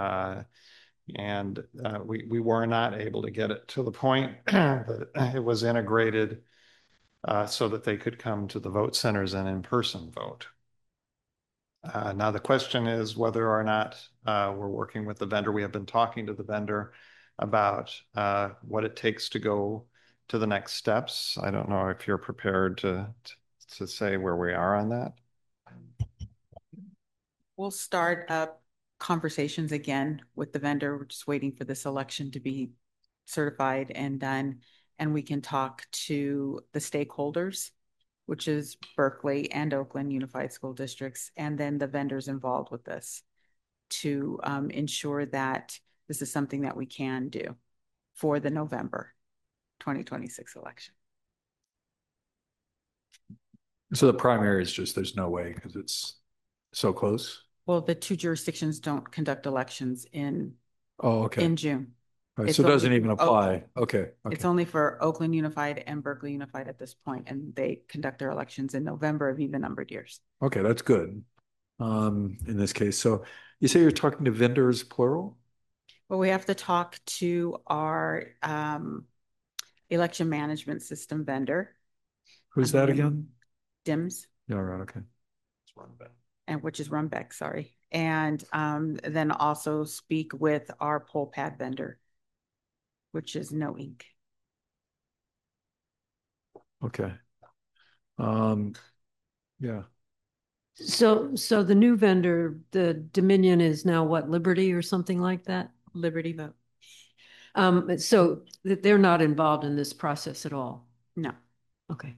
And we were not able to get it to the point that it was integrated so that they could come to the vote centers and in-person vote. Now the question is whether or not we're working with the vendor. We have been talking to the vendor about what it takes to go to the next steps. I don't know if you're prepared to say where we are on that. We'll start up conversations again with the vendor. We're just waiting for this election to be certified and done, and we can talk to the stakeholders, which is Berkeley and Oakland Unified School Districts, and then the vendors involved with this to ensure that this is something that we can do for the November 2026 election. So the primary is just there's no way because it's so close. Well, the two jurisdictions don't conduct elections in June. Right, so it doesn't even apply. Okay. It's only for Oakland Unified and Berkeley Unified at this point, and they conduct their elections in November of even numbered years. Okay, that's good. In this case, so you say you're talking to vendors, plural? Well, we have to talk to our election management system vendor. Who's that again? DIMS. Yeah, right. Okay. It's Runbeck. And which is Runbeck, sorry. And then also speak with our poll pad vendor, which is No Ink. Okay. Yeah. So the new vendor, the Dominion, is now what, Liberty or something like that? Liberty Vote. So they're not involved in this process at all? No. Okay.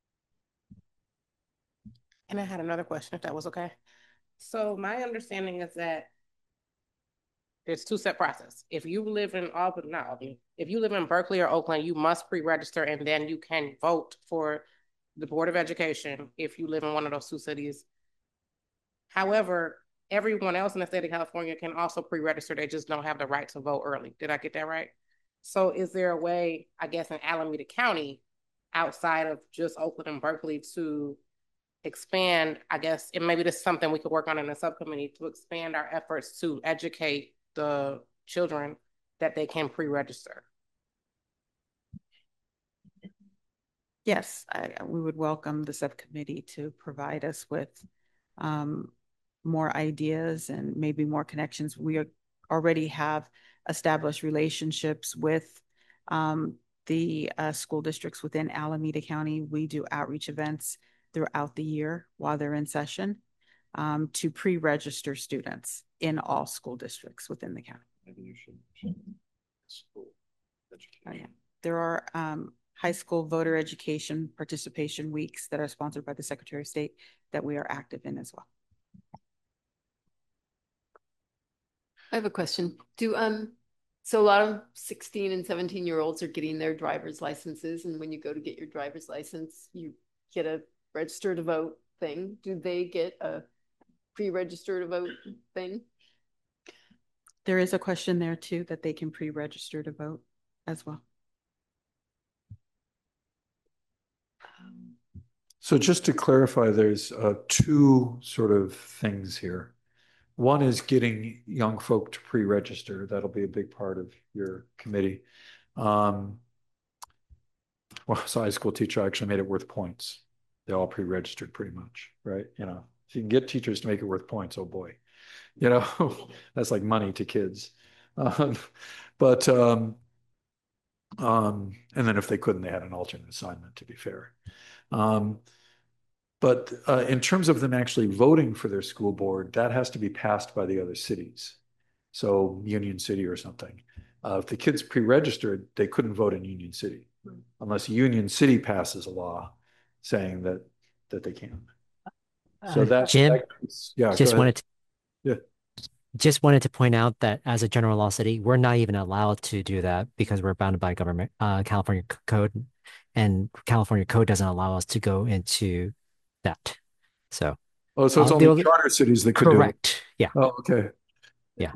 And I had another question, if that was okay. So my understanding is that there's two-step process. If you live in if you live in Berkeley or Oakland, you must pre-register and then you can vote for the Board of Education if you live in one of those two cities. However, everyone else in the state of California can also pre-register. They just don't have the right to vote early. Did I get that right? So is there a way, I guess, in Alameda County, outside of just Oakland and Berkeley, to expand, I guess, and maybe this is something we could work on in the subcommittee, to expand our efforts to educate the children that they can pre-register? Yes, we would welcome the subcommittee to provide us with more ideas and maybe more connections. Already have established relationships with the school districts within Alameda County. We do outreach events throughout the year while they're in session to pre-register students in all school districts within the county. Maybe you should. School education. Oh, yeah. There are high school voter education participation weeks that are sponsored by the Secretary of State that we are active in as well. I have a question. So a lot of 16 and 17-year-olds are getting their driver's licenses, and when you go to get your driver's license, you get a register to vote thing. Do they get a pre-register to vote thing? There is a question there too, that they can pre-register to vote as well. So just to clarify, there's two sort of things here. One is getting young folk to pre-register. That'll be a big part of your committee. Well, as a high school teacher, I actually made it worth points. They all pre-registered pretty much, right? You know, if you can get teachers to make it worth points, oh boy, you know, that's like money to kids. And then if they couldn't, they had an alternate assignment, to be fair. But in terms of them actually voting for their school board, that has to be passed by the other cities. So Union City or something. If the kids pre-registered, they couldn't vote in Union City unless Union City passes a law saying that they can. So Jim, yeah, just wanted to point out that as a general law city, we're not even allowed to do that because we're bound by government California code, and California code doesn't allow us to go into that. So it's only charter cities that could correct. Do it. Yeah. Oh, okay. Yeah.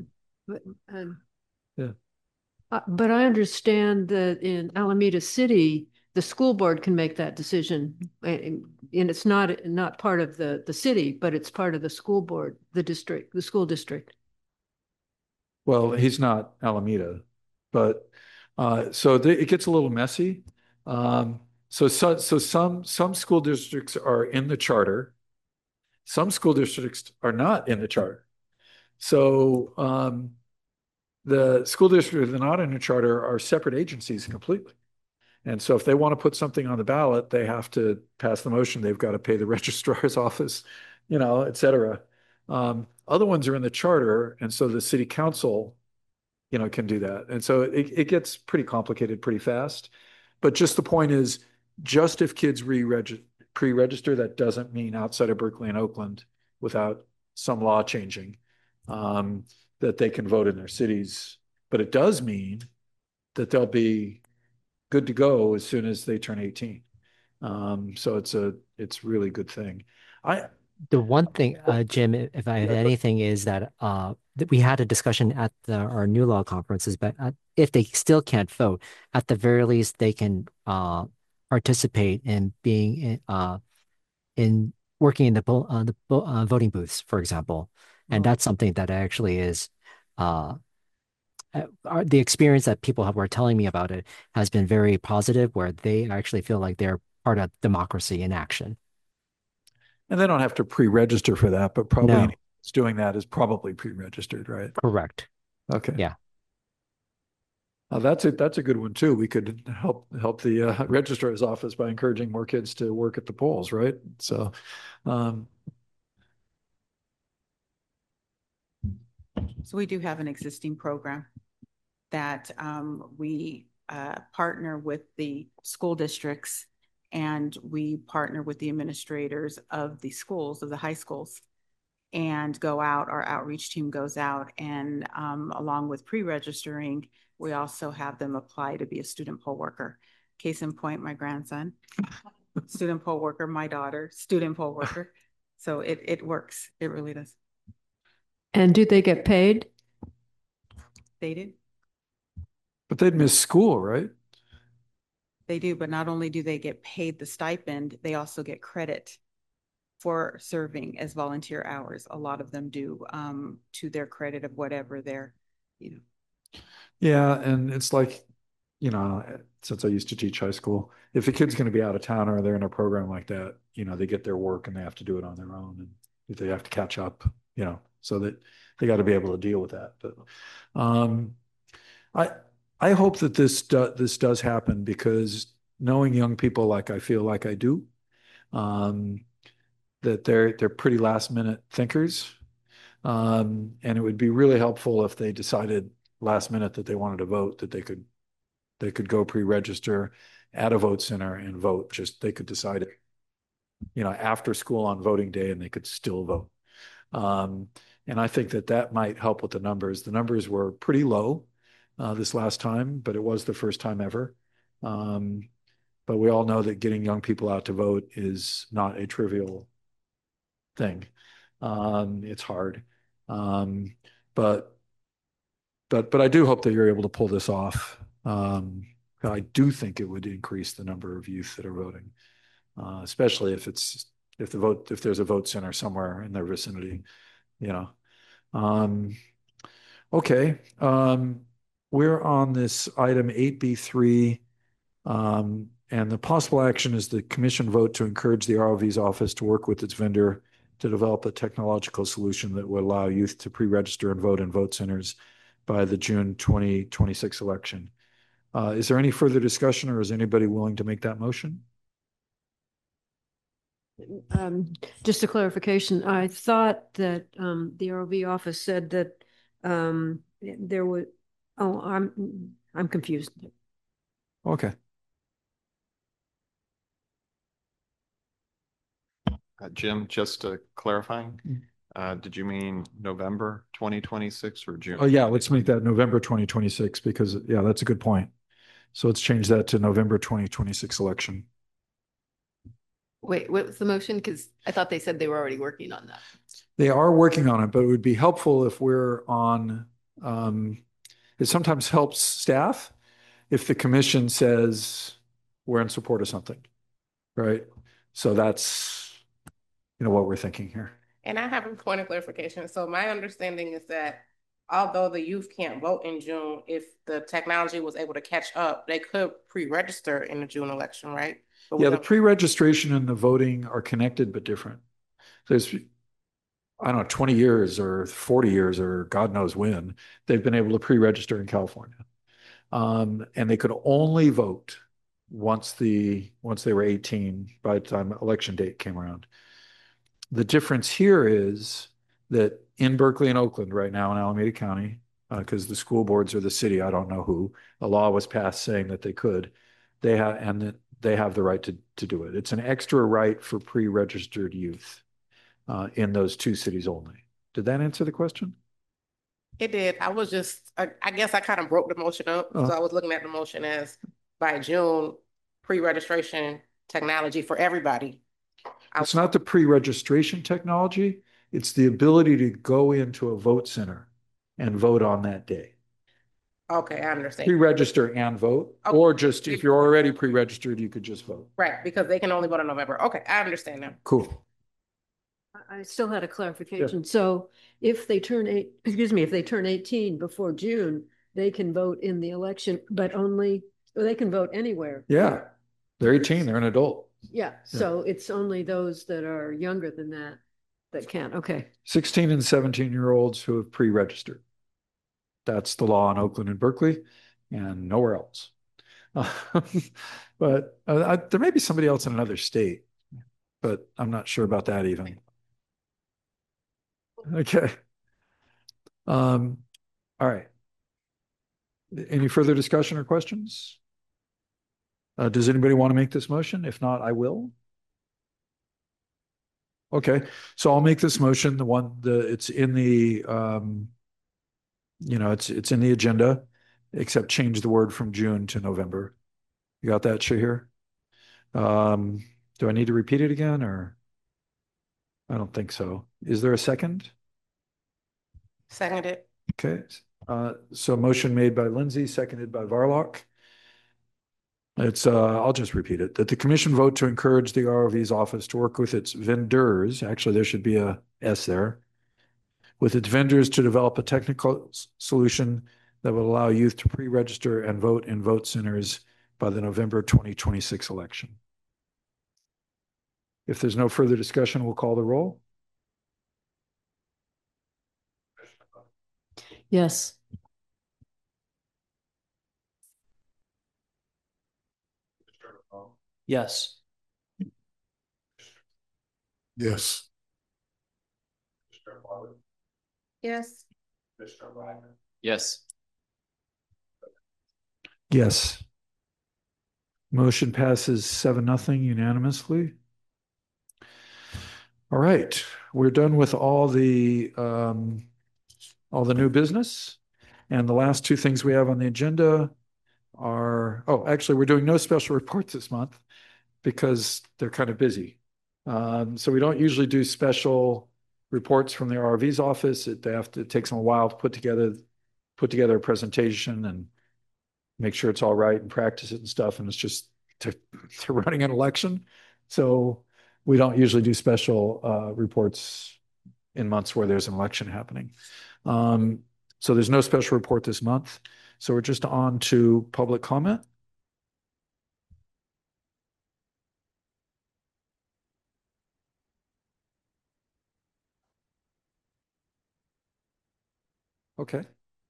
But I understand that in Alameda City, the school board can make that decision, and it's not part of the city, but it's part of the school board, the school district. Well, he's not Alameda, but it gets a little messy. So some school districts are in the charter. Some school districts are not in the charter. So the school districts that are not in the charter are separate agencies completely. And so if they want to put something on the ballot, they have to pass the motion. They've got to pay the registrar's office, you know, et cetera. Other ones are in the charter, and so the city council, you know, can do that. And so it gets pretty complicated pretty fast. But just the point is, just if kids pre-register, that doesn't mean outside of Berkeley and Oakland, without some law changing, that they can vote in their cities. But it does mean that they'll be good to go as soon as they turn 18. So it's really good thing. The one thing, Jim, if I have anything, is that we had a discussion at our new law conferences, but if they still can't vote, at the very least, they can participate in being in working in the voting booths, for example. And that's something that actually is the experience that people were telling me about it has been very positive, where they actually feel like they're part of democracy in action. And they don't have to pre-register for that, but probably anyone who's doing that is probably pre-registered, right? Correct. Okay. Yeah. That's a good one too. We could help the registrar's office by encouraging more kids to work at the polls, right? So, so we do have an existing program that we partner with the school districts, and we partner with the administrators of the schools, of the high schools, and go out. Our outreach team goes out, and along with pre-registering, we also have them apply to be a student poll worker. Case in point, my grandson, student poll worker, my daughter, student poll worker. So it works. It really does. And do they get paid? They do. But they'd miss school, right? They do, but not only do they get paid the stipend, they also get credit for serving as volunteer hours. A lot of them do to their credit of whatever they're, you know. Yeah, and it's like, you know, since I used to teach high school, if a kid's going to be out of town or they're in a program like that, you know, they get their work and they have to do it on their own, and they have to catch up. you know, so that they got to be able to deal with that. But I hope that this does happen, because knowing young people like I feel like I do, that they're pretty last minute thinkers. And it would be really helpful if they decided last minute that they wanted to vote, that they could go pre-register at a vote center and vote. Just they could decide it, you know, after school on voting day, and they could still vote. And I think that might help with the numbers. The numbers were pretty low this last time, but it was the first time ever. But we all know that getting young people out to vote is not a trivial thing. It's hard. But I do hope that you're able to pull this off. I do think it would increase the number of youth that are voting, especially if there's a vote center somewhere in their vicinity, you know. Okay. We're on this item 8B3, and the possible action is the commission vote to encourage the ROV's office to work with its vendor to develop a technological solution that would allow youth to pre-register and vote in vote centers by the June 2026 election. Is there any further discussion, or is anybody willing to make that motion? Just a clarification. I thought that the ROV office said that there was. Oh, I'm confused. Okay. Jim, just to clarifying, did you mean November 2026 or June? Oh yeah, let's make that November 2026, because yeah, that's a good point. So let's change that to November 2026 election. Wait, what was the motion? Because I thought they said they were already working on that. They are working on it, but it would be helpful if we're on, it sometimes helps staff if the commission says we're in support of something, right? So that's, you know, what we're thinking here. And I have a point of clarification. So my understanding is that although the youth can't vote in June, if the technology was able to catch up, they could pre-register in the June election, right? But yeah, the pre-registration and the voting are connected but different. There's, I don't know, 20 years or 40 years or God knows when, they've been able to pre-register in California. And they could only vote once they were 18 by the time election date came around. The difference here is that in Berkeley and Oakland right now in Alameda County, because the school boards or the city, I don't know who, a law was passed saying that they could, they have the right to do it. It's an extra right for pre-registered youth in those two cities only. Did that answer the question? It did. I was just, I guess I kind of broke the motion up. So I was looking at the motion as by June, pre-registration technology for everybody. It's not the pre-registration technology. It's the ability to go into a vote center and vote on that day. Okay, I understand. Pre-register and vote, okay. Or just if you're already pre-registered, you could just vote. Right, because they can only vote in November. Okay, I understand now. Cool. I still had a clarification. Yeah. So if they turn 18 before June, they can vote in the election, but they can vote anywhere. Yeah, they're 18, they're an adult. Yeah, so it's only those that are younger than that can. Okay. 16 and 17-year-olds who have pre-registered. That's the law in Oakland and Berkeley and nowhere else. But there may be somebody else in another state, but I'm not sure about that even. Okay. All right. Any further discussion or questions? Does anybody want to make this motion? If not, I will. Okay, so I'll make this motion. It's in the, it's in the agenda, except change the word from June to November. You got that, Shahir? Do I need to repeat it again, or? I don't think so. Is there a second? Seconded. Okay, so motion made by Lindsay, seconded by Varlock. It's, I'll just repeat it, that the commission vote to encourage the ROV's office to work with its vendors, actually there should be a S there, with its vendors to develop a technical solution that will allow youth to pre-register and vote in vote centers by the November 2026 election. If there's no further discussion, we'll call the roll. Yes. Yes. Yes. Yes. Yes. Yes. Motion passes 7-0 unanimously. All right, we're done with all the new business. And the last two things we have on the agenda are, oh, actually, we're doing no special reports this month because they're kind of busy. So we don't usually do special reports from the RRV's office. It takes them a while to put together a presentation and make sure it's all right and practice it and stuff. And it's just to running an election. So we don't usually do special reports in months where there's an election happening. So there's no special report this month. So we're just on to public comment. Okay.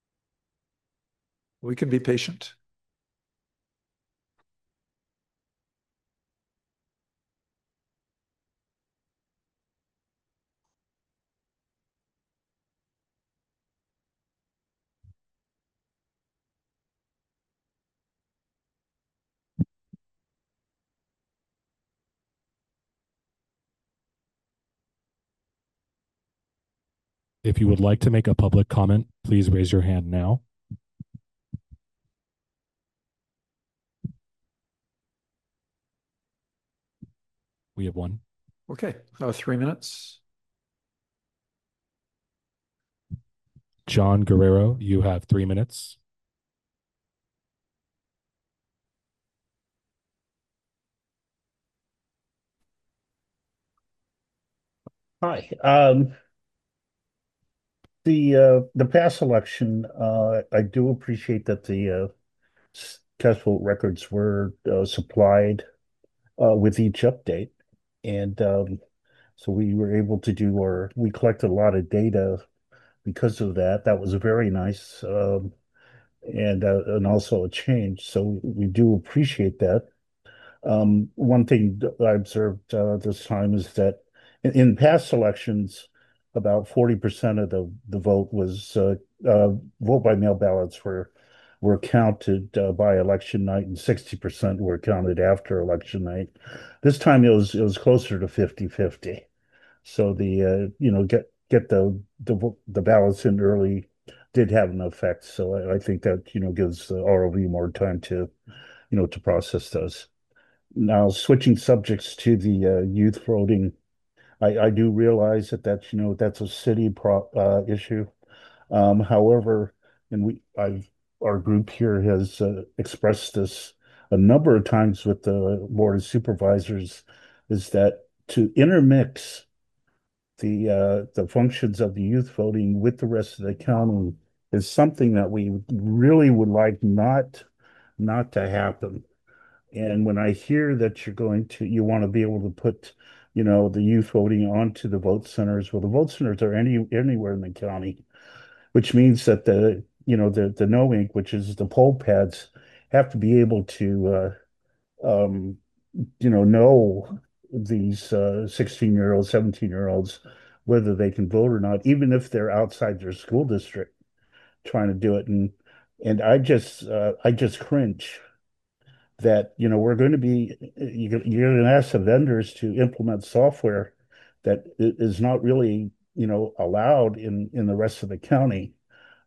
We can be patient. If you would like to make a public comment, please raise your hand now. We have one. Okay, 3 minutes. John Guerrero, you have 3 minutes. Hi. The past election, I do appreciate that the test vote records were supplied with each update, and so we were able to we collected a lot of data because of that. That was very nice, and also a change. So we do appreciate that. One thing that I observed this time is that in past elections, about 40% of the vote was vote by mail ballots were counted by election night, and 60% were counted after election night. This time it was closer to 50-50. So get the ballots in early did have an effect. So I think that gives the ROV more time to to process those. Now, switching subjects to the youth voting, I do realize that that's a city issue. However, and our group here has expressed this a number of times with the Board of Supervisors, is that to intermix the functions of the youth voting with the rest of the county is something that we really would like not to happen. And when I hear that you want to be able to put, the youth voting onto the vote centers, well, the vote centers are anywhere in the county, which means that the no ink, which is the poll pads, have to be able to, know these 16-year-olds, 17-year-olds, whether they can vote or not, even if they're outside their school district trying to do it. And I just cringe that we're going to be you're going to ask the vendors to implement software that is not really allowed in the rest of the county,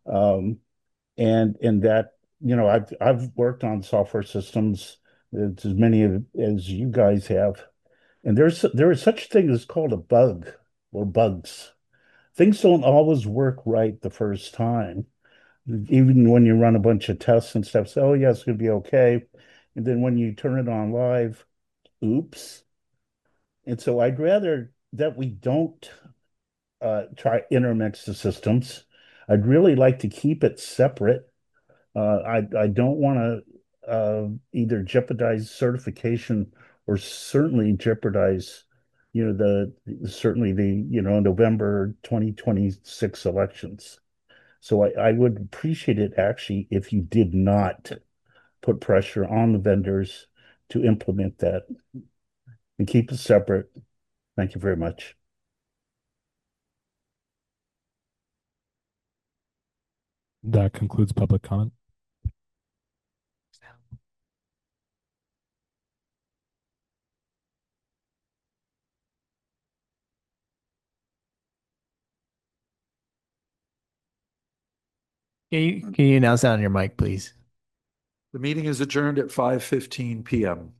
and that I've worked on software systems as many as you guys have, and there is such thing as called a bug or bugs. Things don't always work right the first time, even when you run a bunch of tests and stuff. So, oh, yeah, it's going to be okay. And then when you turn it on live, oops. And so I'd rather that we don't try intermix the systems. I'd really like to keep it separate. I don't want to either jeopardize certification or certainly jeopardize, certainly the November 2026 elections. So I would appreciate it actually if you did not put pressure on the vendors to implement that and keep it separate. Thank you very much. That concludes public comment. Can you announce that on your mic, please? The meeting is adjourned at 5:15 PM.